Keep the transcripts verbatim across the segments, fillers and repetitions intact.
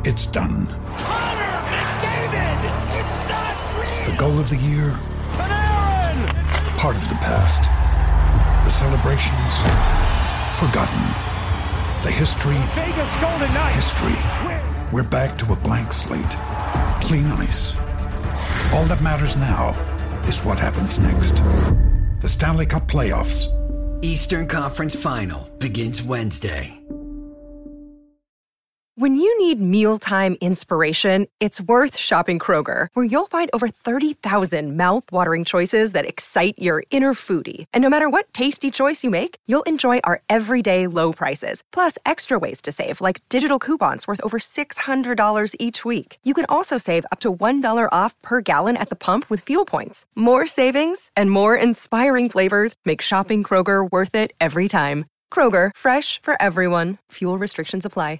It's done. Connor McDavid! It's not real! The goal of the year? Panarin! Part of the past. The celebrations? Forgotten. The history? Vegas Golden Knights! History. We're back to a blank slate. Clean ice. All that matters now is what happens next. The Stanley Cup Playoffs. Eastern Conference Final begins Wednesday. When you need mealtime inspiration, it's worth shopping Kroger, where you'll find over thirty thousand mouth-watering choices that excite your inner foodie. And no matter what tasty choice you make, you'll enjoy our everyday low prices, plus extra ways to save, like digital coupons worth over six hundred dollars each week. You can also save up to one dollar off per gallon at the pump with fuel points. More savings and more inspiring flavors make shopping Kroger worth it every time. Kroger, fresh for everyone. Fuel restrictions apply.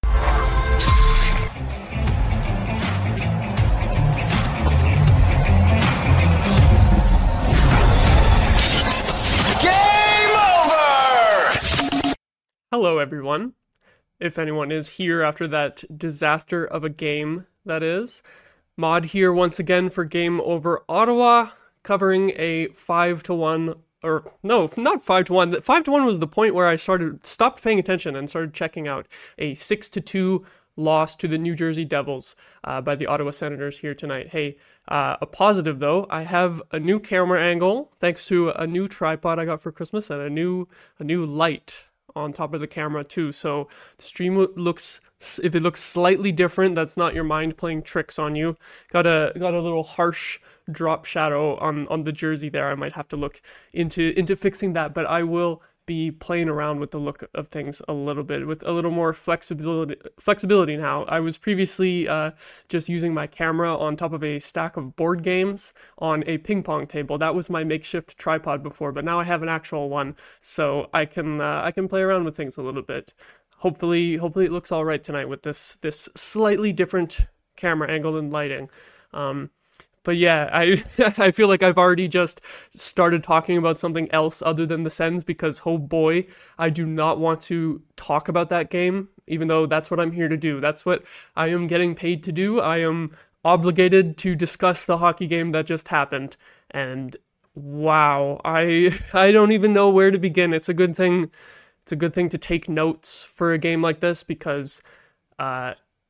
Hello, everyone. If anyone is here after that disaster of a game, that is. Mod here once again for Game Over Ottawa, covering a five to one, or no, not five to one. five to one was the point where I started, stopped paying attention and started checking out a six to two loss to the New Jersey Devils uh, by the Ottawa Senators here tonight. Hey, uh, a positive though, I have a new camera angle thanks to a new tripod I got for Christmas and a new, a new light on top of the camera too, so the stream looks, if it looks slightly different, that's not your mind playing tricks on you. Got a got a little harsh drop shadow on on the jersey there. I might have to look into into fixing that, but I will be playing around with the look of things a little bit, with a little more flexibility flexibility now. I was previously uh, just using my camera on top of a stack of board games on a ping pong table. That was my makeshift tripod before, but now I have an actual one, so I can uh, I can play around with things a little bit. Hopefully, hopefully it looks all right tonight with this this slightly different camera angle and lighting. Um, But yeah, I I feel like I've already just started talking about something else other than the Sens because, oh boy, I do not want to talk about that game, even though that's what I'm here to do. That's what I am getting paid to do. I am obligated to discuss the hockey game that just happened. And wow, I I don't even know where to begin. It's a good thing. It's a good thing to take notes for a game like this because uh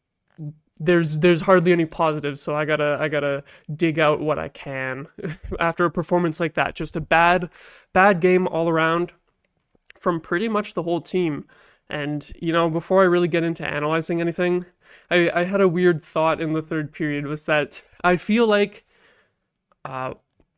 There's there's hardly any positives, so I gotta I gotta dig out what I can after a performance like that. Just a bad bad game all around from pretty much the whole team. And you know, before I really get into analyzing anything, I, I had a weird thought in the third period. Was that I feel like uh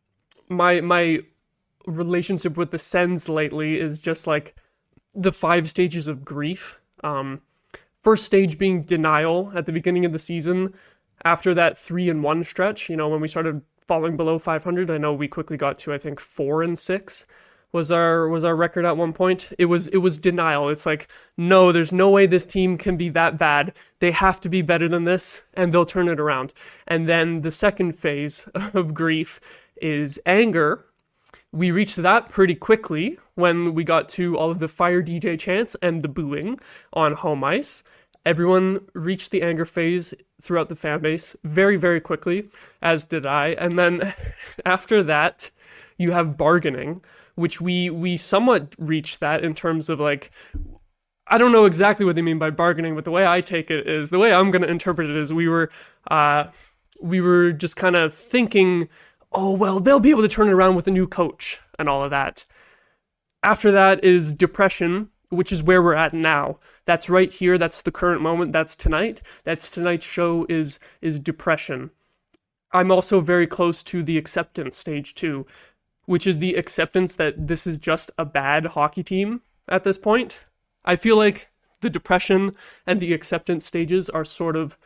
my my relationship with the Sens lately is just like the five stages of grief. Um. First stage being denial at the beginning of the season after that three and one stretch, you know, when we started falling below five hundred. I know we quickly got to, I think, four and six was our was our record at one point. It was it was denial. It's like, no, there's no way this team can be that bad. They have to be better than this, and they'll turn it around. And then the second phase of grief is anger. We reached that pretty quickly when we got to all of the Fire D J chants and the booing on home ice. Everyone reached the anger phase throughout the fan base very, very quickly, as did I. And then after that, you have bargaining, which we we somewhat reached that in terms of like, I don't know exactly what they mean by bargaining, but the way I take it is, the way I'm going to interpret it is we were, uh, we were just kind of thinking, oh, well, they'll be able to turn it around with a new coach and all of that. After that is depression, which is where we're at now. That's right here. That's the current moment. That's tonight. That's tonight's show is is depression. I'm also very close to the acceptance stage too, which is the acceptance that this is just a bad hockey team at this point. I feel like the depression and the acceptance stages are sort of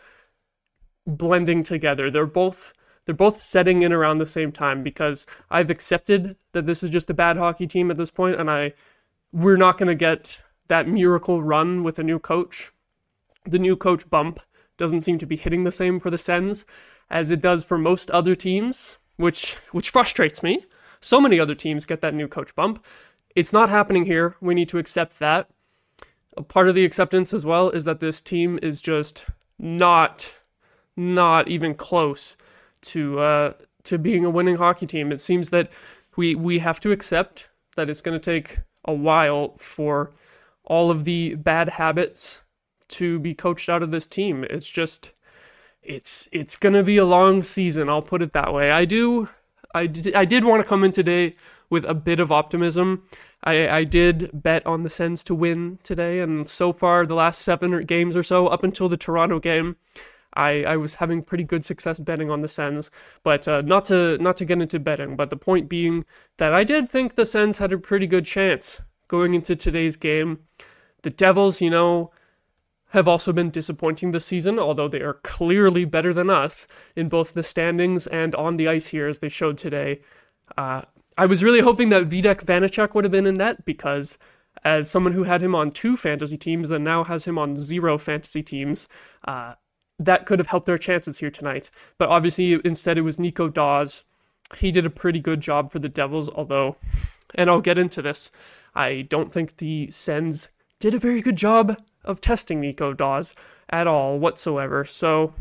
blending together. They're both they're both setting in around the same time because I've accepted that this is just a bad hockey team at this point, and I we're not going to get that miracle run with a new coach. The new coach bump doesn't seem to be hitting the same for the Sens as it does for most other teams, which which frustrates me. So many other teams get that new coach bump. It's not happening here. We need to accept that. A part of the acceptance as well is that this team is just not, not even close to uh, to being a winning hockey team. It seems that we we have to accept that it's going to take a while for all of the bad habits to be coached out of this team. It's just, it's it's going to be a long season, I'll put it that way. I do, I did, I did want to come in today with a bit of optimism. I, I did bet on the Sens to win today, and so far, the last seven games or so, up until the Toronto game, I, I was having pretty good success betting on the Sens. But uh, not to not to get into betting, but the point being that I did think the Sens had a pretty good chance going into today's game. The Devils, you know, have also been disappointing this season, although they are clearly better than us in both the standings and on the ice here, as they showed today. Uh, I was really hoping that Vitek Vanacek would have been in net, because as someone who had him on two fantasy teams and now has him on zero fantasy teams, uh, that could have helped their chances here tonight. But obviously, instead, it was Nico Daws. He did a pretty good job for the Devils, although, and I'll get into this, I don't think the Sens did a very good job of testing Nico Daws at all whatsoever. So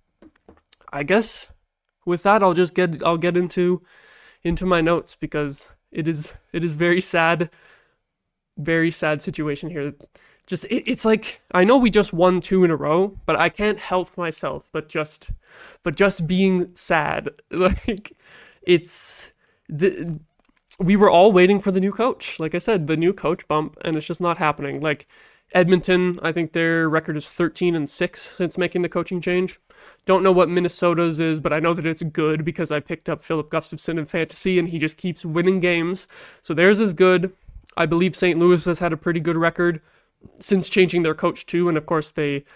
I guess with that, I'll just get I'll get into into my notes, because it is it is very sad, very sad situation here. Just it, it's like, I know we just won two in a row, but I can't help myself but just but just being sad. Like, it's the we were all waiting for the new coach. Like I said, the new coach bump, and it's just not happening. Like Edmonton, I think their record is thirteen and six since making the coaching change. Don't know what Minnesota's is, but I know that it's good because I picked up Philip Gustafsson in fantasy and he just keeps winning games. So theirs is good. I believe Saint Louis has had a pretty good record since changing their coach too, and of course they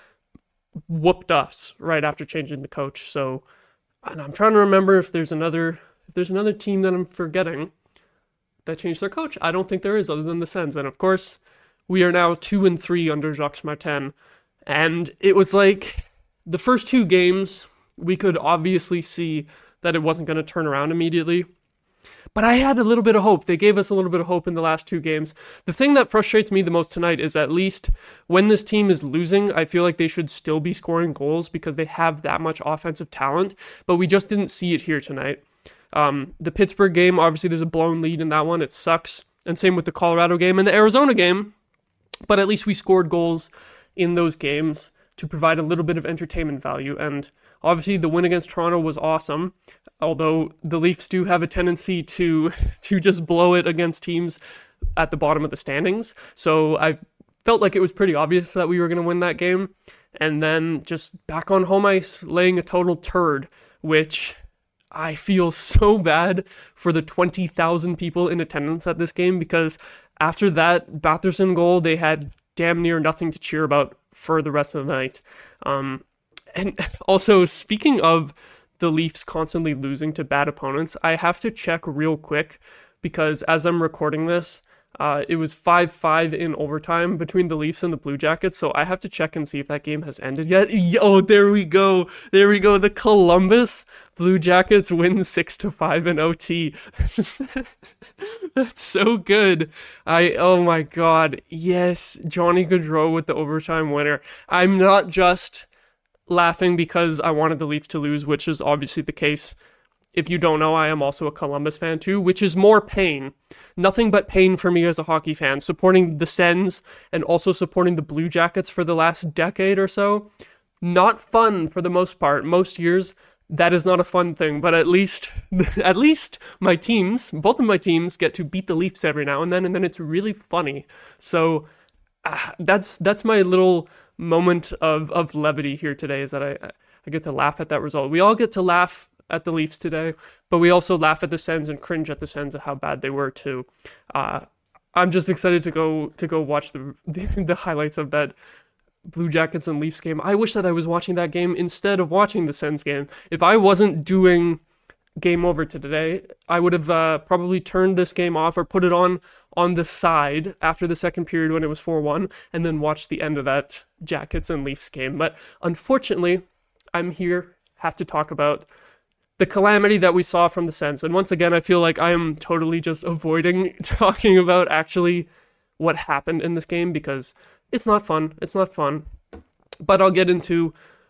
whooped us right after changing the coach. So, and I'm trying to remember if there's another if there's another team that I'm forgetting that changed their coach. I don't think there is, other than the Sens. And of course, we are now two and three under Jacques Martin, and it was like the first two games we could obviously see that it wasn't going to turn around immediately. But I had a little bit of hope. They gave us a little bit of hope in the last two games. The thing that frustrates me the most tonight is, at least when this team is losing, I feel like they should still be scoring goals because they have that much offensive talent. But we just didn't see it here tonight. Um, the Pittsburgh game, obviously there's a blown lead in that one. It sucks. And same with the Colorado game and the Arizona game. But at least we scored goals in those games to provide a little bit of entertainment value. And obviously the win against Toronto was awesome, although the Leafs do have a tendency to to just blow it against teams at the bottom of the standings. So I felt like it was pretty obvious that we were going to win that game. And then just back on home ice, laying a total turd, which I feel so bad for the twenty thousand people in attendance at this game, because after that Batherson goal, they had damn near nothing to cheer about for the rest of the night. Um, and also, speaking of the Leafs constantly losing to bad opponents, I have to check real quick, because as I'm recording this, uh, it was five five in overtime between the Leafs and the Blue Jackets, so I have to check and see if that game has ended yet. Oh, there we go. There we go. The Columbus Blue Jackets win six to five in O T. That's so good. I, oh my God. Yes, Johnny Gaudreau with the overtime winner. I'm not just laughing because I wanted the Leafs to lose, which is obviously the case. If you don't know, I am also a Columbus fan too, which is more pain. Nothing but pain for me as a hockey fan, supporting the Sens and also supporting the Blue Jackets for the last decade or so. Not fun for the most part. Most years, that is not a fun thing, but at least, at least my teams, both of my teams, get to beat the Leafs every now and then, and then it's really funny. So uh, that's that's my little moment of, of levity here today, is that I I get to laugh at that result. We all get to laugh at the Leafs today, but we also laugh at the Sens and cringe at the Sens at how bad they were too. Uh, I'm just excited to go to go watch the, the the highlights of that Blue Jackets and Leafs game. I wish that I was watching that game instead of watching the Sens game. If I wasn't doing Game Over today, I would have uh, probably turned this game off or put it on on the side after the second period when it was four one, and then watched the end of that Jackets and Leafs game. But unfortunately, I'm here, have to talk about the calamity that we saw from the Sens. And once again, I feel like I am totally just avoiding talking about actually what happened in this game, because it's not fun. It's not fun. But I'll get into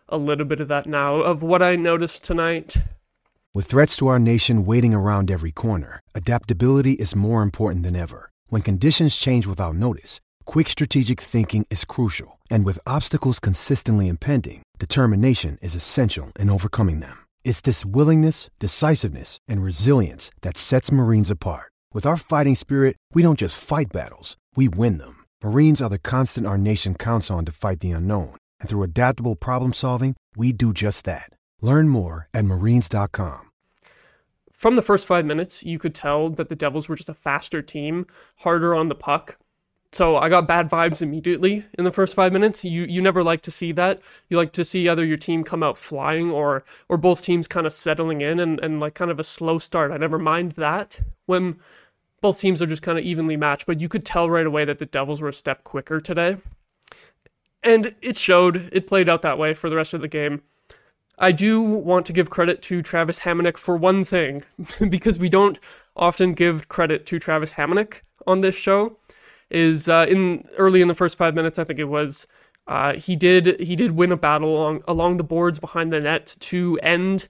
a little bit of that now, of what I noticed tonight. With threats to our nation waiting around every corner, adaptability is more important than ever. When conditions change without notice, quick strategic thinking is crucial. And with obstacles consistently impending, determination is essential in overcoming them. It's this willingness, decisiveness, and resilience that sets Marines apart. With our fighting spirit, we don't just fight battles, we win them. Marines are the constant our nation counts on to fight the unknown. And through adaptable problem solving, we do just that. Learn more at marines dot com. From the first five minutes, you could tell that the Devils were just a faster team, harder on the puck. So I got bad vibes immediately in the first five minutes. You you never like to see that. You like to see either your team come out flying or or both teams kind of settling in and, and like kind of a slow start. I never mind that when both teams are just kind of evenly matched. But you could tell right away that the Devils were a step quicker today. And it showed. It played out that way for the rest of the game. I do want to give credit to Travis Hamonic for one thing, because we don't often give credit to Travis Hamonic on this show. Is uh, in early in the first five minutes, I think it was, uh, he did he did win a battle along along the boards behind the net to end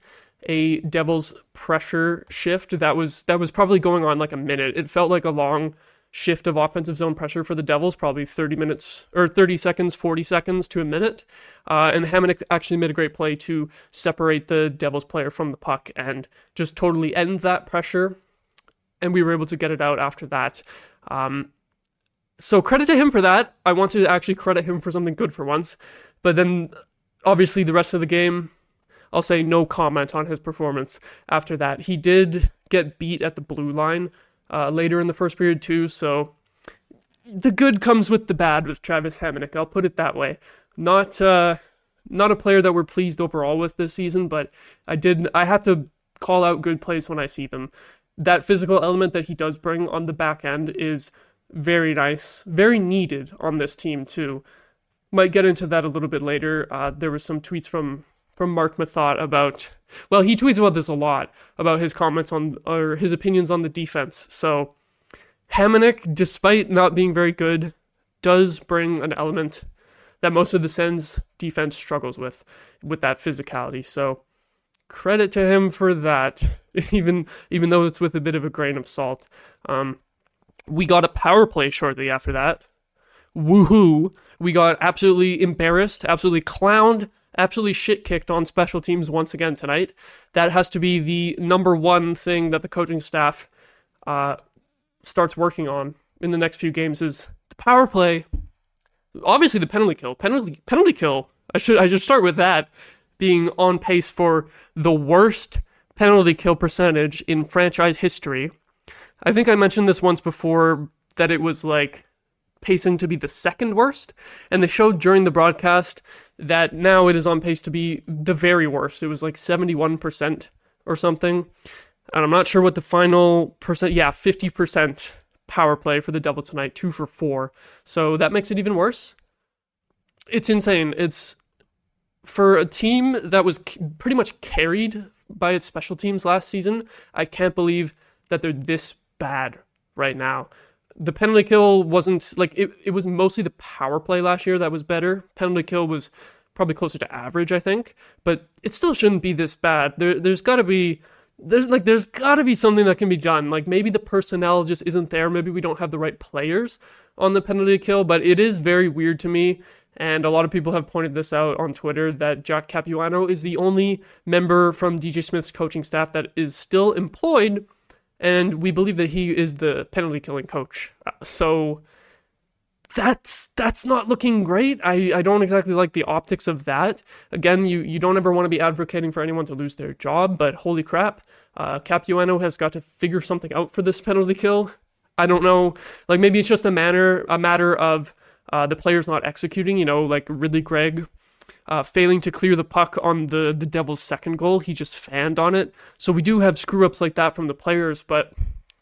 a Devils pressure shift that was that was probably going on like a minute. It felt like a long shift of offensive zone pressure for the Devils, probably thirty minutes or thirty seconds, forty seconds to a minute. Uh, and Hamonic actually made a great play to separate the Devils player from the puck and just totally end that pressure. And we were able to get it out after that. Um, So credit to him for that. I want to actually credit him for something good for once. But then, obviously, the rest of the game, I'll say no comment on his performance after that. He did get beat at the blue line uh, later in the first period too, so the good comes with the bad with Travis Hamonic. I'll put it that way. Not uh, not a player that we're pleased overall with this season, but I did. I have to call out good plays when I see them. That physical element that he does bring on the back end is very nice, very needed on this team too. Might get into that a little bit later. Uh, there was some tweets from from Mark Mathot about, well, he tweets about this a lot, about his comments on, or his opinions on the defense. So Hamonic, despite not being very good, does bring an element that most of the Sens defense struggles with, with that physicality. So credit to him for that, even even though it's with a bit of a grain of salt. Um, We got a power play shortly after that. Woohoo. We got absolutely embarrassed, absolutely clowned, absolutely shit-kicked on special teams once again tonight. That has to be the number one thing that the coaching staff uh, starts working on in the next few games is the power play. Obviously the penalty kill. Penalty penalty kill. I should I should start with that being on pace for the worst penalty kill percentage in franchise history. I think I mentioned this once before, that it was like pacing to be the second worst, and they showed during the broadcast that now it is on pace to be the very worst. It was like seventy-one percent or something, and I'm not sure what the final percent, yeah, fifty percent power play for the Devils tonight, two for four, so that makes it even worse. It's insane. It's, for a team that was pretty much carried by its special teams last season, I can't believe that they're this bad right now. The penalty kill wasn't like it, it was mostly the power play last year that was better. Penalty kill was probably closer to average, I think, but it still shouldn't be this bad. There there's got to be there's like there's got to be something that can be done. Like maybe the personnel just isn't there. Maybe we don't have the right players on the penalty kill, but it is very weird to me. And a lot of people have pointed this out on Twitter that Jack Capuano is the only member from D J Smith's coaching staff that is still employed. And we believe that he is the penalty killing coach. So that's that's not looking great. I, I don't exactly like the optics of that. Again, you, you don't ever want to be advocating for anyone to lose their job, but holy crap, uh, Capuano has got to figure something out for this penalty kill. I don't know. Like maybe it's just a matter a matter of uh, the players not executing. You know, like Ridley Gregg Uh, failing to clear the puck on the, the Devils' second goal. He just fanned on it. So we do have screw-ups like that from the players, but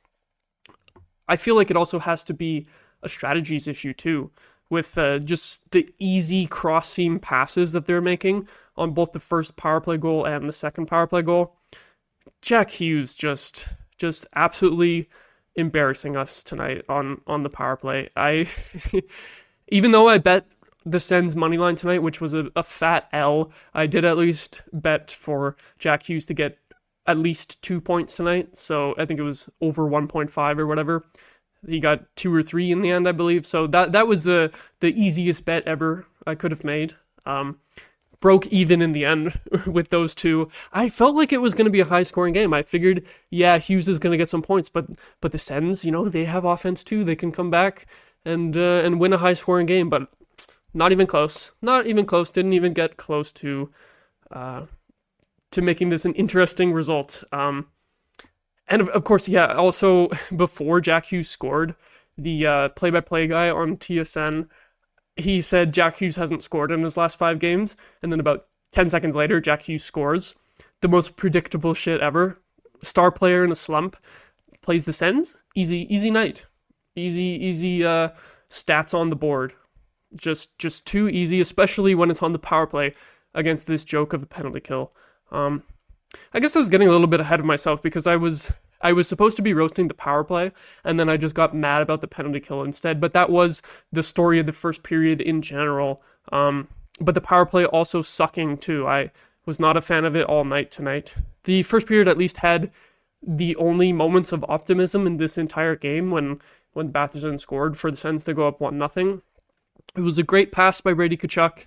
I feel like it also has to be a strategies issue too, with uh, just the easy cross-seam passes that they're making on both the first power play goal and the second power play goal. Jack Hughes just just absolutely embarrassing us tonight on, on the power play. I, even though I bet the Sens money line tonight, which was a, a fat L. I did at least bet for Jack Hughes to get at least two points tonight, so I think it was over one point five or whatever. He got two or three in the end, I believe. So that that was the the easiest bet ever I could have made. Um, broke even in the end with those two. I felt like it was going to be a high-scoring game. I figured, yeah, Hughes is going to get some points, but but the Sens, you know, they have offense too. They can come back and uh, and win a high-scoring game, but not even close. Not even close. Didn't even get close to uh, to making this an interesting result. Um, and of, of course, yeah, also before Jack Hughes scored, the uh, play-by-play guy on T S N, he said Jack Hughes hasn't scored in his last five games, and then about ten seconds later, Jack Hughes scores. The most predictable shit ever. Star player in a slump, plays the Sens. Easy, easy night. Easy, easy uh, stats on the board. Just just too easy, especially when it's on the power play against this joke of a penalty kill. Um, I guess I was getting a little bit ahead of myself because I was I was supposed to be roasting the power play, and then I just got mad about the penalty kill instead. But that was the story of the first period in general. Um, but the power play also sucking too. I was not a fan of it all night tonight. The first period at least had the only moments of optimism in this entire game when when Batherson scored for the Sens to go up one nothing. It was a great pass by Brady Tkachuk.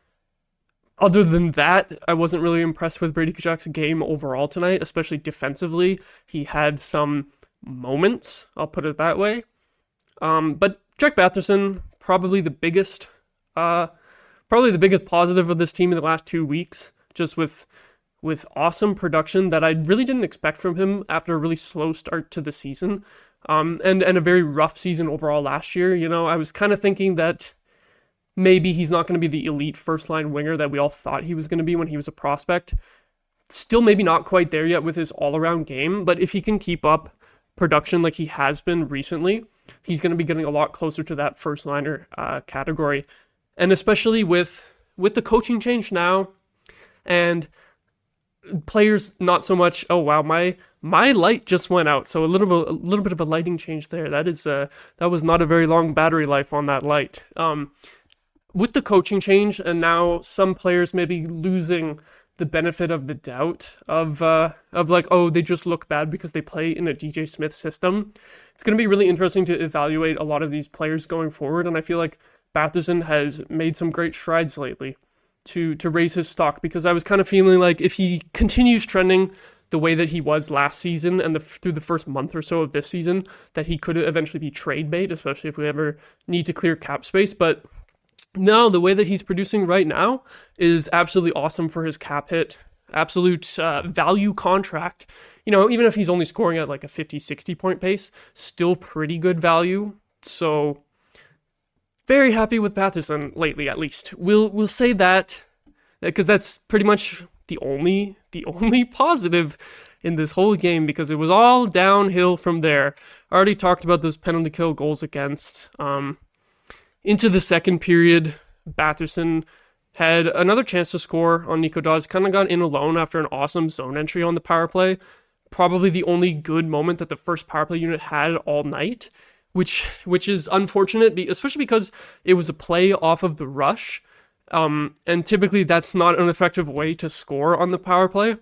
Other than that, I wasn't really impressed with Brady Tkachuk's game overall tonight, especially defensively. He had some moments, I'll put it that way. Um, but Jack Batherson, probably the biggest, uh, probably the biggest positive of this team in the last two weeks, just with with awesome production that I really didn't expect from him after a really slow start to the season, um, and and a very rough season overall last year. You know, I was kind of thinking that maybe he's not going to be the elite first-line winger that we all thought he was going to be when he was a prospect. Still maybe not quite there yet with his all-around game, but if he can keep up production like he has been recently, he's going to be getting a lot closer to that first-liner uh, category. And especially with with the coaching change now, and players not so much, oh wow, my my light just went out, so a little bit, a little bit of a lighting change there. That is uh, that was not a very long battery life on that light. Um, With the coaching change, and now some players may be losing the benefit of the doubt of uh, of like, oh, they just look bad because they play in a D J Smith system. It's going to be really interesting to evaluate a lot of these players going forward, and I feel like Batherson has made some great strides lately to to raise his stock, because I was kind of feeling like if he continues trending the way that he was last season and the, through the first month or so of this season, that he could eventually be trade bait, especially if we ever need to clear cap space, but no, the way that he's producing right now is absolutely awesome for his cap hit. Absolute uh, value contract. You know, even if he's only scoring at like a fifty, sixty point pace, still pretty good value. So, very happy with Batherson lately, at least. We'll we'll say that, because that's pretty much the only the only positive in this whole game, because it was all downhill from there. I already talked about those penalty kill goals against. Um, Into the second period, Batherson had another chance to score on Nico Daws. Kind of got in alone after an awesome zone entry on the power play. Probably the only good moment that the first power play unit had all night, which which is unfortunate, especially because it was a play off of the rush. Um, and typically that's not an effective way to score on the power play.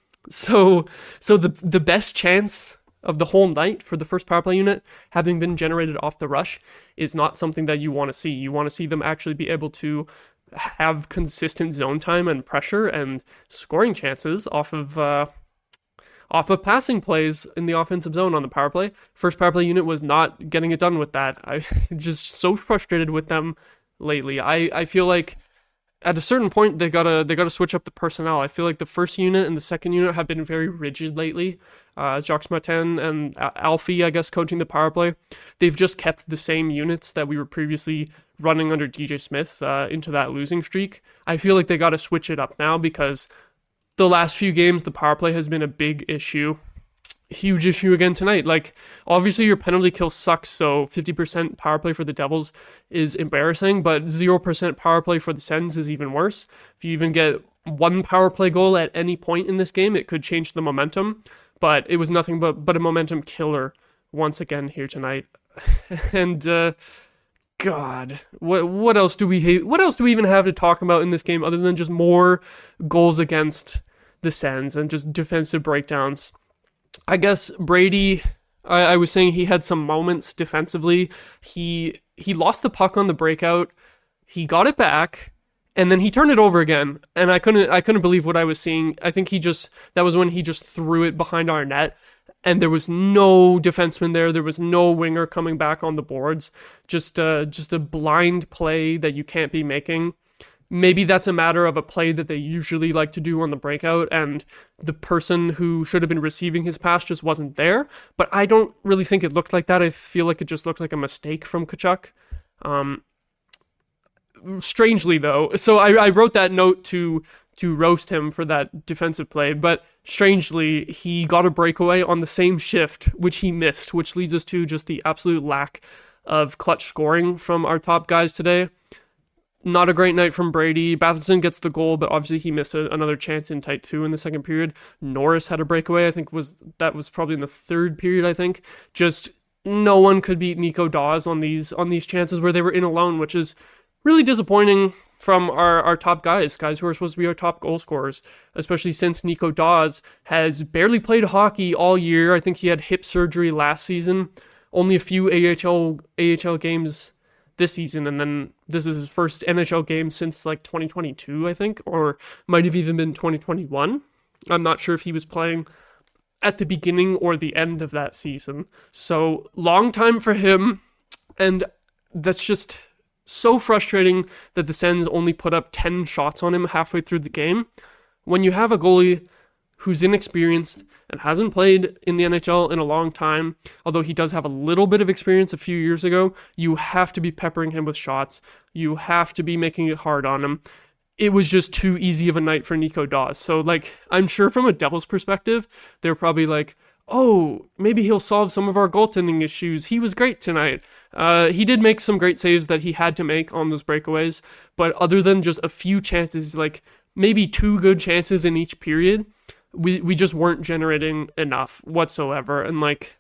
So so the the best chance of the whole night for the first power play unit having been generated off the rush is not something that you want to see. You want to see them actually be able to have consistent zone time and pressure and scoring chances off of uh, off of passing plays in the offensive zone on the power play. First power play unit was not getting it done with that. I'm just so frustrated with them lately. I, I feel like at a certain point they gotta they gotta switch up the personnel. I feel like the first unit and the second unit have been very rigid lately. Uh, Jacques Martin and Alfie, I guess, coaching the power play. They've just kept the same units that we were previously running under D J Smith uh, into that losing streak. I feel like they got to switch it up now, because the last few games, the power play has been a big issue. Huge issue again tonight. Like, obviously your penalty kill sucks, so fifty percent power play for the Devils is embarrassing, but zero percent power play for the Sens is even worse. If you even get one power play goal at any point in this game, it could change the momentum. But it was nothing but, but a momentum killer once again here tonight. and uh, God, what what else do we hate? What else do we even have to talk about in this game other than just more goals against the Sens and just defensive breakdowns? I guess Brady, I, I was saying he had some moments defensively. He he lost the puck on the breakout. He got it back, and then he turned it over again. And I couldn't I couldn't believe what I was seeing. I think he just that was when he just threw it behind our net. And there was no defenseman there. There was no winger coming back on the boards. Just a, just a blind play that you can't be making. Maybe that's a matter of a play that they usually like to do on the breakout, and the person who should have been receiving his pass just wasn't there. But I don't really think it looked like that. I feel like it just looked like a mistake from Tkachuk. Um, strangely, though. So I, I wrote that note to... to roast him for that defensive play, but strangely, he got a breakaway on the same shift, which he missed, which leads us to just the absolute lack of clutch scoring from our top guys today. Not a great night from Brady. Batherson gets the goal, but obviously he missed a, another chance in tight two in the second period. Norris had a breakaway, I think was that was probably in the third period, I think. Just no one could beat Nico Daws on these on these chances where they were in alone, which is really disappointing from our, our top guys, guys who are supposed to be our top goal scorers, especially since Nico Daws has barely played hockey all year. I think he had hip surgery last season, only a few A H L A H L games this season, and then this is his first N H L game since like twenty twenty-two, I think, or might have even been twenty twenty-one. I'm not sure if he was playing at the beginning or the end of that season. So, long time for him, and that's just... so frustrating that the Sens only put up ten shots on him halfway through the game. When you have a goalie who's inexperienced and hasn't played in the N H L in a long time, although he does have a little bit of experience a few years ago, you have to be peppering him with shots. You have to be making it hard on him. It was just too easy of a night for Nico Daws. So, like, I'm sure from a Devils perspective, they're probably like, oh, maybe he'll solve some of our goaltending issues. He was great tonight. Uh, he did make some great saves that he had to make on those breakaways, but other than just a few chances, like maybe two good chances in each period, we we just weren't generating enough whatsoever. And like,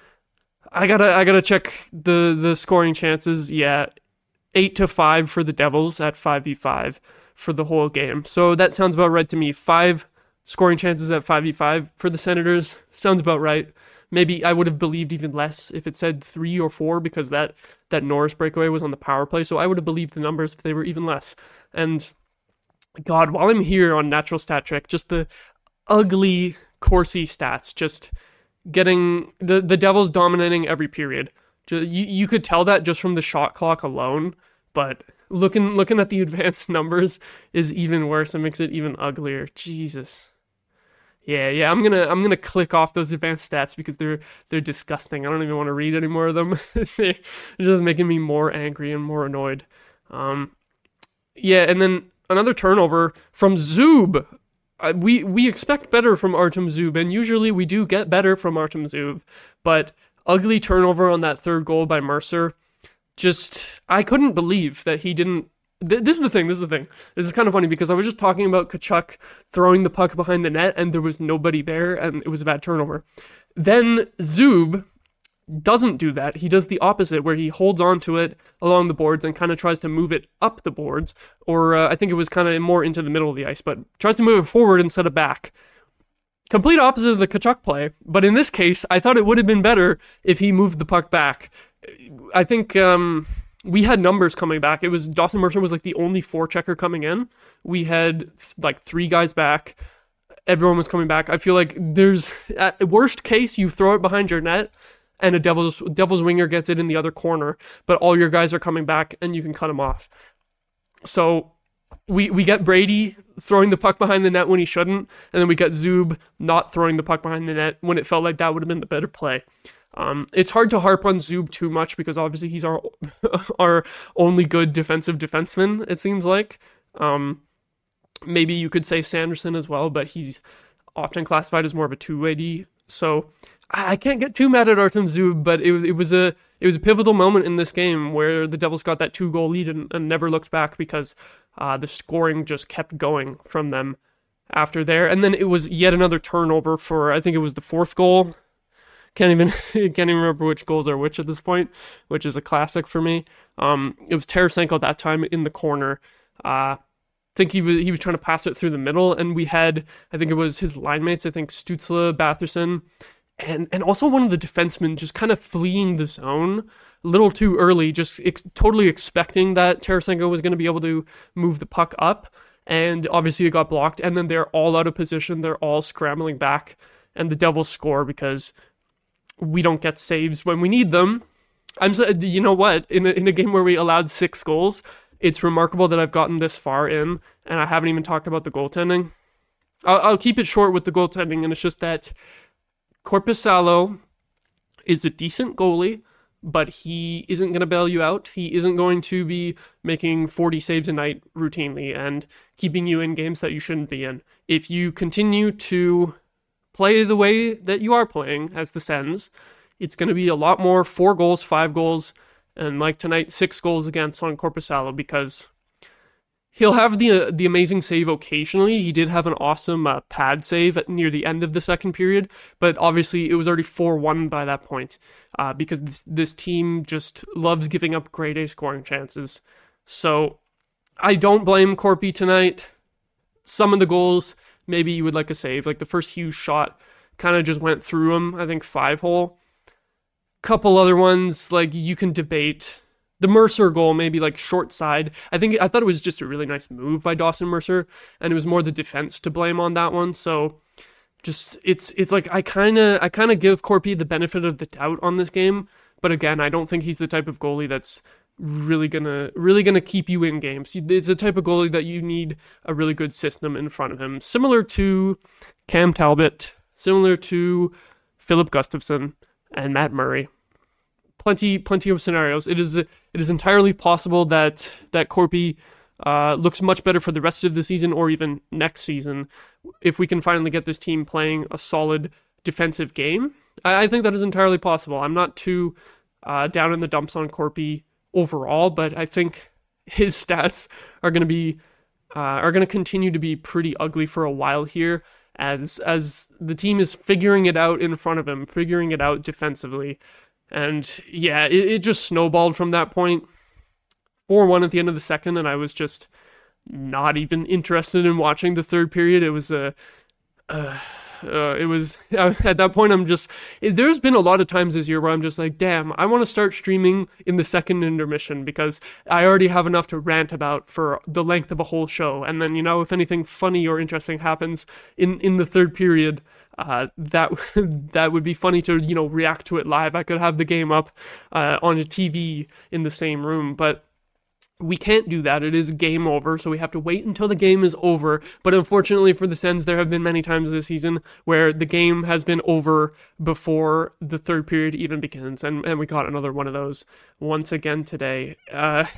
I gotta I gotta check the the scoring chances. Yeah, eight to five for the Devils at five v five for the whole game. So that sounds about right to me. Five scoring chances at five v five for the Senators sounds about right. Maybe I would have believed even less if it said three or four, because that, that Norris breakaway was on the power play, so I would have believed the numbers if they were even less. And God, while I'm here on Natural Stat Trick, just the ugly Corsi stats, just getting the, the Devils dominating every period. You, you could tell that just from the shot clock alone, but looking looking at the advanced numbers is even worse. It makes it even uglier. Jesus. Yeah, yeah, I'm gonna I'm gonna click off those advanced stats because they're they're disgusting. I don't even want to read any more of them. They're just making me more angry and more annoyed. Um, yeah, and then another turnover from Zub. Uh, we we expect better from Artem Zub, and usually we do get better from Artem Zub, but ugly turnover on that third goal by Mercer. Just, I couldn't believe that he didn't. Th- this is the thing, this is the thing. This is kind of funny because I was just talking about Tkachuk throwing the puck behind the net and there was nobody there and it was a bad turnover. Then Zub doesn't do that. He does the opposite, where he holds on to it along the boards and kind of tries to move it up the boards, or uh, I think it was kind of more into the middle of the ice, but tries to move it forward instead of back. Complete opposite of the Tkachuk play, but in this case, I thought it would have been better if he moved the puck back. I think um, we had numbers coming back. It was Dawson Mercer was like the only forechecker coming in. We had th- like three guys back. Everyone was coming back. I feel like there's, at the worst case, you throw it behind your net and a Devils Devils winger gets it in the other corner, but all your guys are coming back and you can cut them off. So we we get Brady throwing the puck behind the net when he shouldn't, and then we get Zub not throwing the puck behind the net when it felt like that would have been the better play. Um, it's hard to harp on Zub too much because obviously he's our our only good defensive defenseman, it seems like. Um, maybe you could say Sanderson as well, but he's often classified as more of a two-way D. So I can't get too mad at Artem Zub, but it, it was a it was a pivotal moment in this game where the Devils got that two-goal lead and, and never looked back because uh, the scoring just kept going from them after there. And then it was yet another turnover for, I think it was the fourth goal. Can't even can't even remember which goals are which at this point, which is a classic for me. Um, it was Tarasenko that time in the corner. Uh, I think he was he was trying to pass it through the middle, and we had, I think it was his line mates, I think Stützle, Batherson, and and also one of the defensemen just kind of fleeing the zone a little too early, just ex- totally expecting that Tarasenko was going to be able to move the puck up, and obviously it got blocked, and then they're all out of position, they're all scrambling back, and the Devils score because we don't get saves when we need them. I'm, you know what? In a, in a game where we allowed six goals, it's remarkable that I've gotten this far in, and I haven't even talked about the goaltending. I'll, I'll keep it short with the goaltending, and it's just that Korpisalo is a decent goalie, but he isn't going to bail you out. He isn't going to be making forty saves a night routinely and keeping you in games that you shouldn't be in. If you continue to play the way that you are playing as the Sens, it's going to be a lot more four goals, five goals, and like tonight, six goals against on Korpisalo, because he'll have the uh, the amazing save occasionally. He did have an awesome uh, pad save at, near the end of the second period, but obviously it was already four one by that point, uh, because this, this team just loves giving up grade A scoring chances. So I don't blame Corpy tonight. Some of the goals, maybe you would like a save. Like the first Hughes shot kind of just went through him, I think five hole. Couple other ones, like you can debate. The Mercer goal, maybe like short side. I think I thought it was just a really nice move by Dawson Mercer, and it was more the defense to blame on that one. So just it's it's like I kind of I kind of give Corpy the benefit of the doubt on this game, but again, I don't think he's the type of goalie that's really gonna really gonna keep you in games. It's the type of goalie that you need a really good system in front of him, similar to Cam Talbot, similar to Philip Gustafsson and Matt Murray. Plenty, plenty of scenarios. It is it is entirely possible that that Corpy uh, looks much better for the rest of the season or even next season if we can finally get this team playing a solid defensive game. I, I think that is entirely possible. I'm not too uh, down in the dumps on Corpy overall, but I think his stats are going to be uh, are going to continue to be pretty ugly for a while here, as as the team is figuring it out in front of him, figuring it out defensively. And yeah, it, it just snowballed from that point. four one at the end of the second, and I was just not even interested in watching the third period. It was a, uh, uh, it was, at that point I'm just, it, there's been a lot of times this year where I'm just like, damn, I want to start streaming in the second intermission because I already have enough to rant about for the length of a whole show. And then, you know, if anything funny or interesting happens in, in the third period, Uh, that that would be funny to, you know, react to it live. I could have the game up uh, on a T V in the same room, but we can't do that. It is game over, so we have to wait until the game is over. But unfortunately for the Sens, there have been many times this season where the game has been over before the third period even begins, and, and we got another one of those once again today. Uh,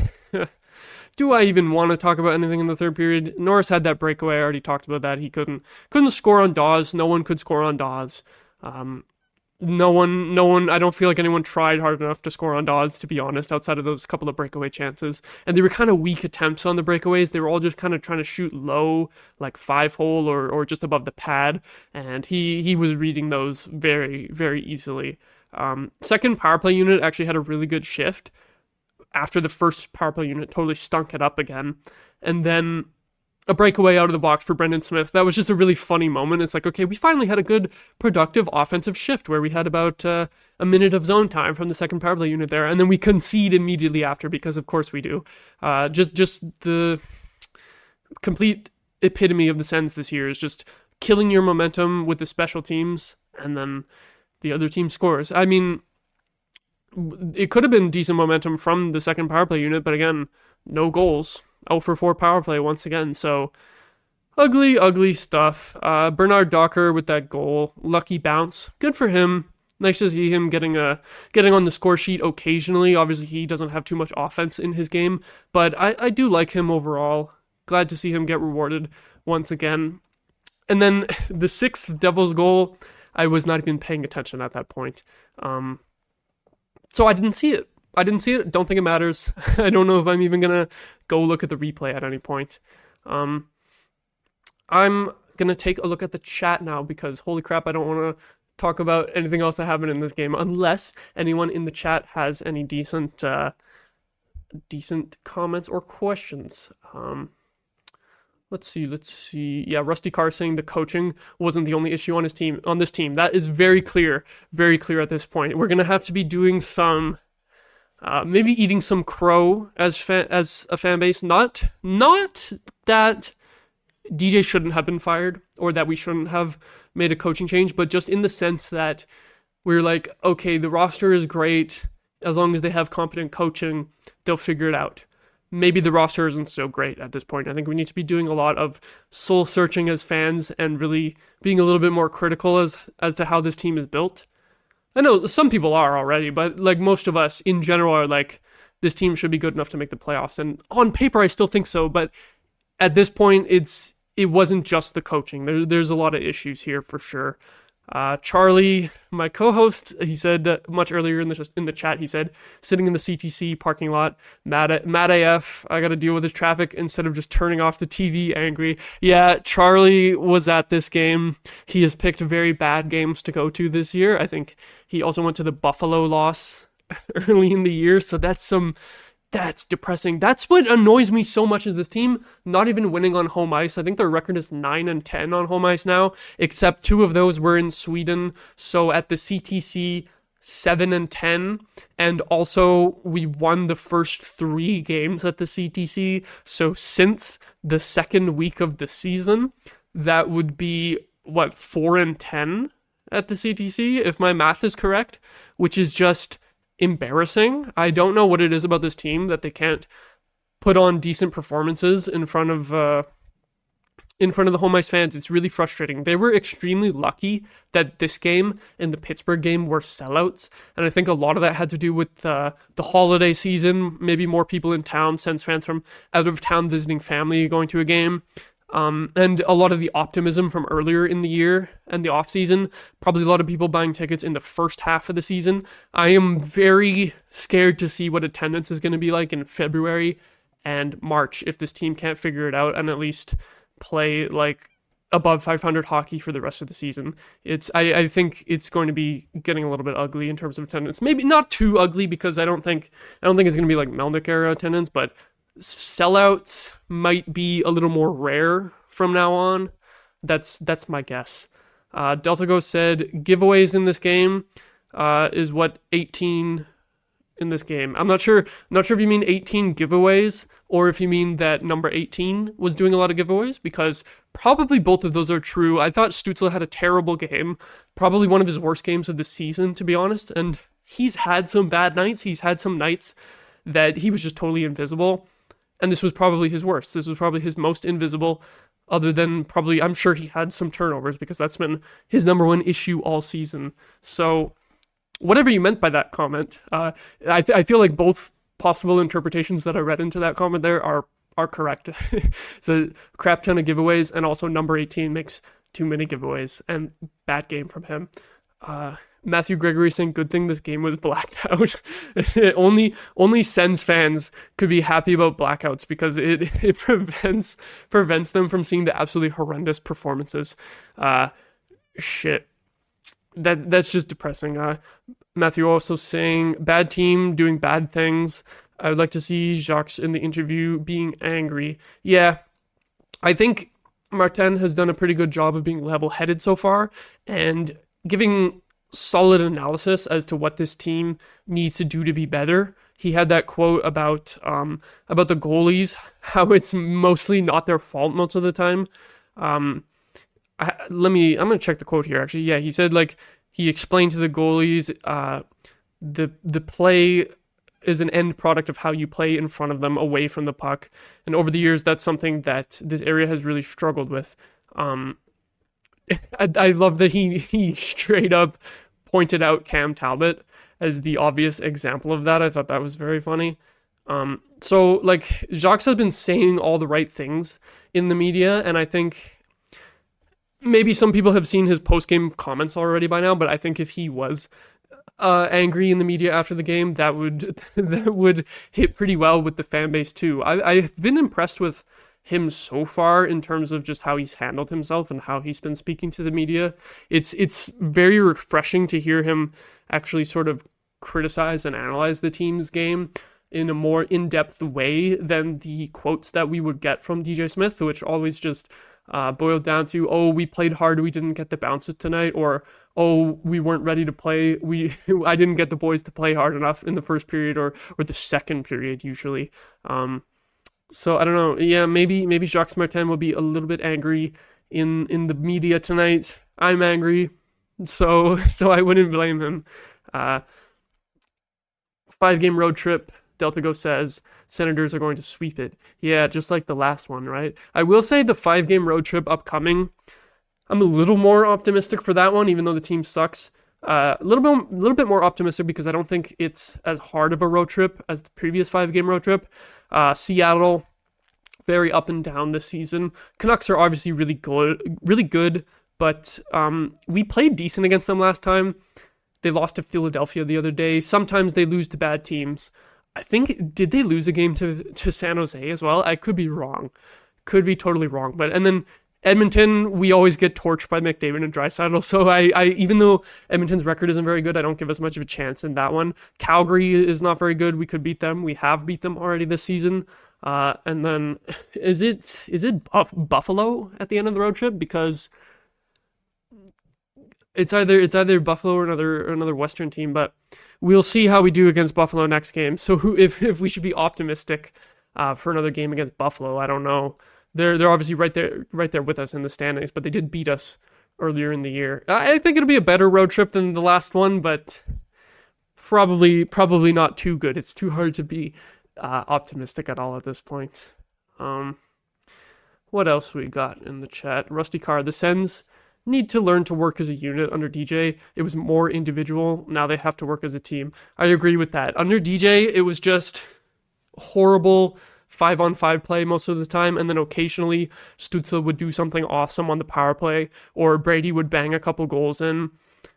Do I even want to talk about anything in the third period? Norris had that breakaway. I already talked about that. He couldn't couldn't score on Dawes. No one could score on Dawes. Um, no one, no one. I don't feel like anyone tried hard enough to score on Dawes, to be honest, outside of those couple of breakaway chances. And they were kind of weak attempts on the breakaways. They were all just kind of trying to shoot low, like five hole or or just above the pad. And he he was reading those very very easily. Um, second power play unit actually had a really good shift. After the first power play unit totally stunk it up again. And then a breakaway out of the box for Brendan Smith. That was just a really funny moment. It's like, okay, we finally had a good, productive offensive shift where we had about uh, a minute of zone time from the second power play unit there. And then we concede immediately after, because of course we do. Uh, just, just the complete epitome of the Sens this year is just killing your momentum with the special teams, and then the other team scores. I mean, it could have been decent momentum from the second power play unit, but again, no goals. oh for four power play once again. So ugly, ugly stuff. Uh, Bernard Docker with that goal. Lucky bounce. Good for him. Nice to see him getting a getting on the score sheet occasionally. Obviously, he doesn't have too much offense in his game, but I, I do like him overall. Glad to see him get rewarded once again. And then the sixth Devils goal, I was not even paying attention at that point. Um... So I didn't see it. I didn't see it. Don't think it matters. I don't know if I'm even going to go look at the replay at any point. Um, I'm going to take a look at the chat now because, holy crap, I don't want to talk about anything else that happened in this game, unless anyone in the chat has any decent, uh, decent comments or questions. Um, let's see, let's see. Yeah, Rusty Carr saying the coaching wasn't the only issue on his team, on this team. That is very clear, very clear at this point. We're gonna have to be doing some, uh, maybe eating some crow as fa- as a fan base. Not, not that D J shouldn't have been fired or that we shouldn't have made a coaching change, but just in the sense that we're like, okay, the roster is great. As long as they have competent coaching, they'll figure it out. Maybe the roster isn't so great at this point. I think we need to be doing a lot of soul searching as fans and really being a little bit more critical as as to how this team is built. I know some people are already, but like most of us in general are like, this team should be good enough to make the playoffs. And on paper, I still think so, but at this point, it's it wasn't just the coaching. There, there's a lot of issues here for sure. Uh, Charlie, my co-host, he said uh, much earlier in the in the chat, he said, sitting in the C T C parking lot, mad at, mad A F, I got to deal with this traffic instead of just turning off the T V angry. Yeah, Charlie was at this game. He has picked very bad games to go to this year. I think he also went to the Buffalo loss early in the year, so that's some... That's depressing. That's what annoys me so much is this team not even winning on home ice. I think their record is nine and ten on home ice now, except two of those were in Sweden. So at the C T C, seven and ten. And also we won the first three games at the C T C. So since the second week of the season, that would be, what, four and ten at the C T C, if my math is correct, which is just embarrassing. I don't know what it is about this team that they can't put on decent performances in front of uh, in front of the home ice fans. It's really frustrating. They were extremely lucky that this game and the Pittsburgh game were sellouts, and I think a lot of that had to do with uh, the holiday season, maybe more people in town, sends fans from out of town visiting family going to a game. Um, and a lot of the optimism from earlier in the year and the off season, probably a lot of people buying tickets in the first half of the season. I am very scared to see what attendance is going to be like in February and March if this team can't figure it out and at least play like above five hundred hockey for the rest of the season. It's, I, I think it's going to be getting a little bit ugly in terms of attendance. Maybe not too ugly because I don't think, I don't think it's going to be like Melnyk era attendance, but sellouts might be a little more rare from now on. That's that's my guess. Uh, Delta Ghost said giveaways in this game uh, is what eighteen in this game. I'm not sure. I'm not sure if you mean eighteen giveaways or if you mean that number eighteen was doing a lot of giveaways, because probably both of those are true. I thought Stützle had a terrible game, probably one of his worst games of the season, to be honest. And he's had some bad nights. He's had some nights that he was just totally invisible. And this was probably his worst. This was probably his most invisible, other than probably, I'm sure he had some turnovers because that's been his number one issue all season. So whatever you meant by that comment, uh, I, th- I feel like both possible interpretations that I read into that comment there are, are correct. So crap ton of giveaways, and also number eighteen makes too many giveaways, and bad game from him. Uh, Matthew Gregory saying, good thing this game was blacked out. only only Sens fans could be happy about blackouts because it, it prevents prevents them from seeing the absolutely horrendous performances. Uh, shit. That That's just depressing. Uh, Matthew also saying, bad team doing bad things. I would like to see Jacques in the interview being angry. Yeah, I think Martin has done a pretty good job of being level-headed so far and giving solid analysis as to what this team needs to do to be better. He had that quote about um about the goalies, how it's mostly not their fault most of the time. Um, I, let me, I'm gonna check the quote here. Actually, yeah, he said like he explained to the goalies, uh, the the play is an end product of how you play in front of them, away from the puck, and over the years, that's something that this area has really struggled with. Um. I, I love that he, he straight up pointed out Cam Talbot as the obvious example of that. I thought that was very funny. Um, so, like, Jacques has been saying all the right things in the media, and I think maybe some people have seen his post-game comments already by now, but I think if he was uh, angry in the media after the game, that would that would hit pretty well with the fan base too. I, I've been impressed with him so far in terms of just how he's handled himself and how he's been speaking to the media. It's it's very refreshing to hear him actually sort of criticize and analyze the team's game in a more in-depth way than the quotes that we would get from D J Smith, which always just uh, boiled down to, oh, we played hard, we didn't get the bounces tonight, or oh, we weren't ready to play, we I didn't get the boys to play hard enough in the first period or or the second period usually. Um, so I don't know, yeah, maybe maybe Jacques Martin will be a little bit angry in in the media tonight. I'm angry, so so I wouldn't blame him. Uh, five game road trip. Deltago says Senators are going to sweep it. Yeah, just like the last one, right? I will say the five-game road trip upcoming, I'm a little more optimistic for that one, even though the team sucks. Uh, a little bit, a little bit more optimistic because I don't think it's as hard of a road trip as the previous five-game road trip. Uh, Seattle, very up and down this season. Canucks are obviously really good, really good, but um, we played decent against them last time. They lost to Philadelphia the other day. Sometimes they lose to bad teams. I think, did they lose a game to, to San Jose as well? I could be wrong. Could be totally wrong. But and then Edmonton, we always get torched by McDavid and Draisaitl. So I, I, even though Edmonton's record isn't very good, I don't give us much of a chance in that one. Calgary is not very good. We could beat them. We have beat them already this season. Uh, and then, is it is it Buff- Buffalo at the end of the road trip? Because it's either it's either Buffalo or another or another Western team, but we'll see how we do against Buffalo next game. So who, if if we should be optimistic uh, for another game against Buffalo, I don't know. They're they're obviously right there right there with us in the standings, but they did beat us earlier in the year. I think it'll be a better road trip than the last one, but probably probably not too good. It's too hard to be uh, optimistic at all at this point. Um, what else we got in the chat? Rusty Carr, the Sens need to learn to work as a unit under D J. It was more individual. Now they have to work as a team. I agree with that. Under D J, it was just horrible five-on-five play most of the time, and then occasionally Stützle would do something awesome on the power play, or Brady would bang a couple goals in.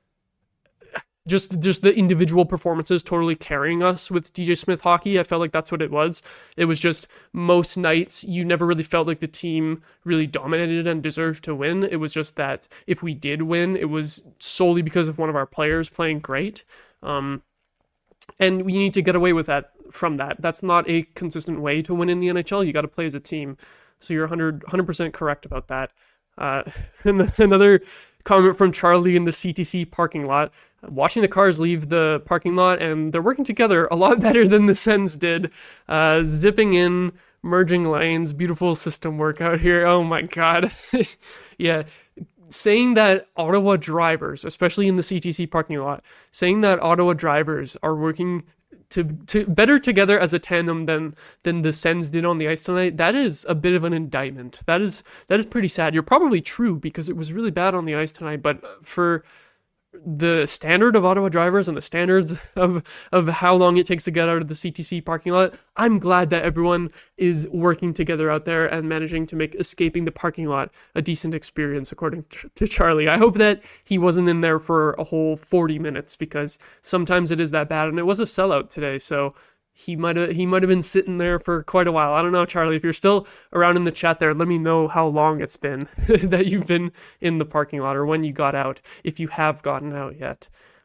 Just just the individual performances totally carrying us with D J Smith hockey. I felt like that's what it was. It was just most nights you never really felt like the team really dominated and deserved to win. It was just that if we did win, it was solely because of one of our players playing great. Um, and we need to get away with that from that. That's not a consistent way to win in the N H L. You got to play as a team. So you're one hundred, one hundred percent correct about that. Uh, and another comment from Charlie in the C T C parking lot. Watching the cars leave the parking lot, and they're working together a lot better than the Sens did. Uh, zipping in, merging lanes, beautiful system work out here. Oh my god. Yeah. Saying that Ottawa drivers, especially in the C T C parking lot, saying that Ottawa drivers are working to to better together as a tandem than than the Sens did on the ice tonight, that is a bit of an indictment. That is that is pretty sad. You're probably true because it was really bad on the ice tonight, but for the standard of Ottawa drivers and the standards of of how long it takes to get out of the C T C parking lot, I'm glad that everyone is working together out there and managing to make escaping the parking lot a decent experience, according to Charlie. I hope that he wasn't in there for a whole forty minutes, because sometimes it is that bad, and it was a sellout today, so he might have he might have been sitting there for quite a while. I don't know, Charlie, if you're still around in the chat there, let me know how long it's been that you've been in the parking lot, or when you got out, if you have gotten out yet.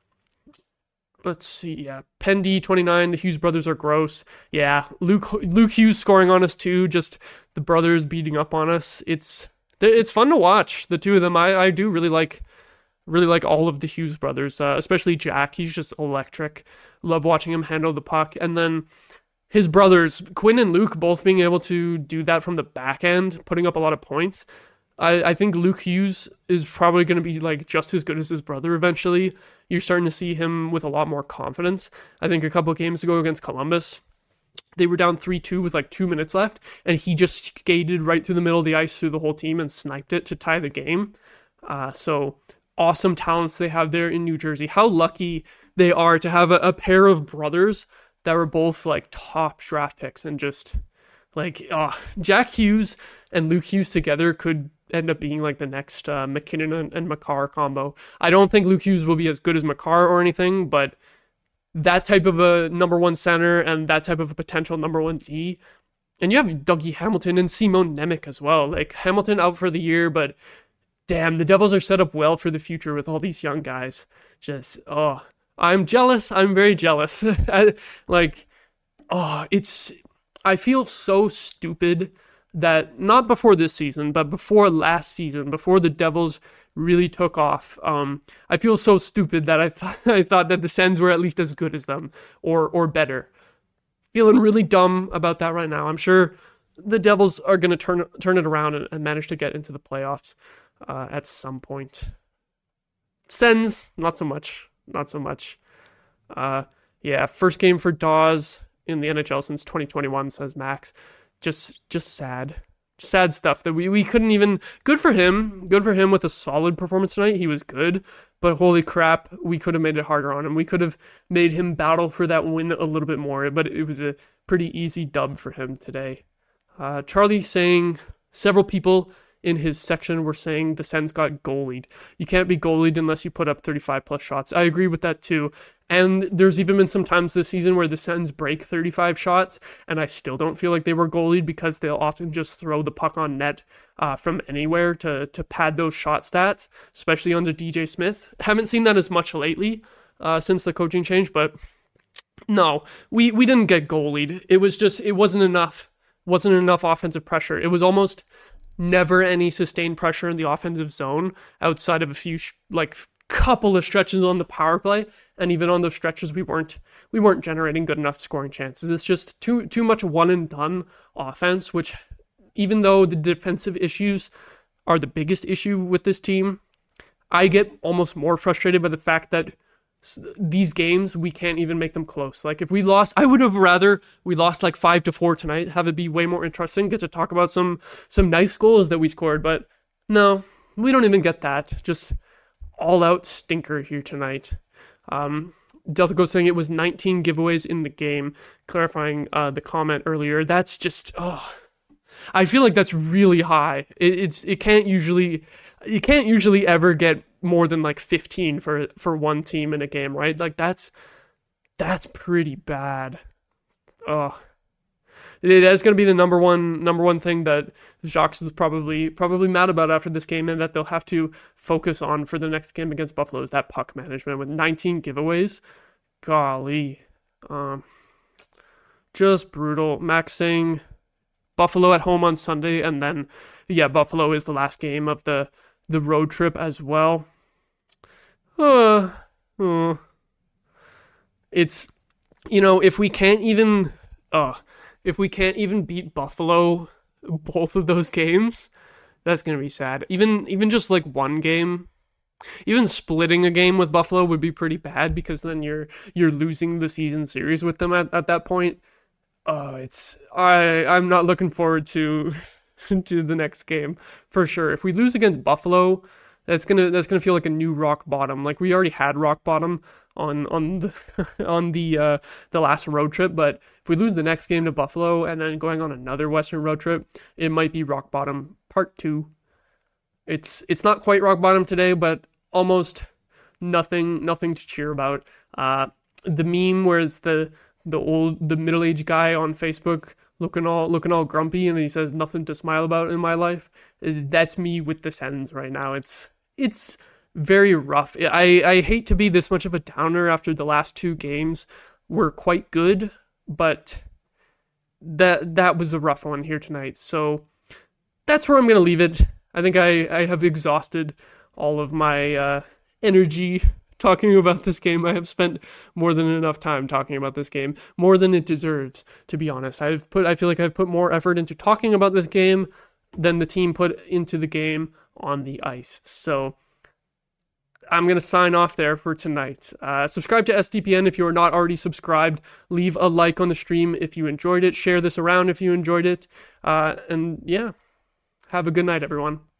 Let's see, yeah. Pendy twenty-nine, the Hughes brothers are gross. Yeah, Luke Luke Hughes scoring on us too, just the brothers beating up on us. It's it's fun to watch, the two of them. I, I do really like really like all of the Hughes brothers, uh, especially Jack. He's just electric. Love watching him handle the puck. And then his brothers, Quinn and Luke, both being able to do that from the back end, putting up a lot of points. I, I think Luke Hughes is probably going to be like just as good as his brother eventually. You're starting to see him with a lot more confidence. I think a couple of games ago against Columbus, they were down three two with like two minutes left, and he just skated right through the middle of the ice through the whole team and sniped it to tie the game. Uh, so awesome talents they have there in New Jersey. How lucky they are to have a, a pair of brothers that were both like top draft picks, and just like uh, Jack Hughes and Luke Hughes together could end up being like the next uh, McKinnon and, and Makar combo. I don't think Luke Hughes will be as good as Makar or anything, but that type of a number one center and that type of a potential number one D, and you have Dougie Hamilton and Simon Nemec as well. Like, Hamilton out for the year, but damn, the Devils are set up well for the future with all these young guys. Just, oh, I'm jealous. I'm very jealous. Like, oh, it's, I feel so stupid that not before this season, but before last season, before the Devils really took off, um, I feel so stupid that I thought I thought that the Sens were at least as good as them, or or better. Feeling really dumb about that right now. I'm sure the Devils are going to turn turn it around and, and manage to get into the playoffs uh, at some point. Sens, not so much, not so much. Uh, yeah, first game for Dawes in the N H L since twenty twenty-one, says Max. Just, just sad. Sad stuff that we, we couldn't even... Good for him. Good for him with a solid performance tonight. He was good. But holy crap, we could have made it harder on him. We could have made him battle for that win a little bit more. But it was a pretty easy dub for him today. Uh, Charlie saying... Several people in his section were saying the Sens got goalied. You can't be goalied unless you put up thirty-five plus shots. I agree with that too. And there's even been some times this season where the Sens break thirty-five shots, and I still don't feel like they were goalied because they'll often just throw the puck on net uh, from anywhere to to pad those shot stats, especially under D J Smith. Haven't seen that as much lately uh, since the coaching change, but no, we, we didn't get goalied. It was just, it wasn't enough, wasn't enough offensive pressure. It was almost never any sustained pressure in the offensive zone outside of a few, sh- like, couple of stretches on the power play, and even on those stretches we weren't we weren't generating good enough scoring chances. It's just too too much one and done offense, which, even though the defensive issues are the biggest issue with this team, I get almost more frustrated by the fact that these games we can't even make them close. Like, if we lost, I would have rather we lost like five to four tonight, have it be way more interesting, get to talk about some some nice goals that we scored, but no, we don't even get that. Just all-out stinker here tonight. Um, Delta Ghost saying it was nineteen giveaways in the game, clarifying uh, the comment earlier. That's just, oh, I feel like that's really high. It, it's it can't usually, you can't usually ever get more than like fifteen for for one team in a game, right? Like that's that's pretty bad. Oh. It is going to be the number one number one thing that Jacques is probably probably mad about after this game, and that they'll have to focus on for the next game against Buffalo, is that puck management with nineteen giveaways. Golly. Um, just brutal. Max saying Buffalo at home on Sunday, and then, yeah, Buffalo is the last game of the, the road trip as well. Uh, uh, it's, you know, if we can't even... Uh, If we can't even beat Buffalo both of those games, that's going to be sad. Even even just like one game, even splitting a game with Buffalo would be pretty bad, because then you're you're losing the season series with them at, at that point. Oh, it's I I'm not looking forward to to the next game for sure. If we lose against Buffalo, that's gonna that's gonna feel like a new rock bottom. Like, we already had rock bottom on on the on the uh, the last road trip, but if we lose the next game to Buffalo and then going on another Western road trip, it might be rock bottom part two. It's it's not quite rock bottom today, but almost nothing nothing to cheer about. Uh, the meme where it's the the old the middle aged guy on Facebook looking all looking all grumpy, and he says nothing to smile about in my life. That's me with the Sens right now. It's it's very rough. I, I hate to be this much of a downer after the last two games were quite good, but that that was a rough one here tonight. So that's where I'm going to leave it. I think I, I have exhausted all of my uh, energy talking about this game. I have spent more than enough time talking about this game, more than it deserves, to be honest. I've put I feel like I've put more effort into talking about this game than the team put into the game on the ice. So I'm going to sign off there for tonight. Uh, subscribe to S D P N if you are not already subscribed. Leave a like on the stream if you enjoyed it. Share this around if you enjoyed it. Uh, and yeah, have a good night, everyone.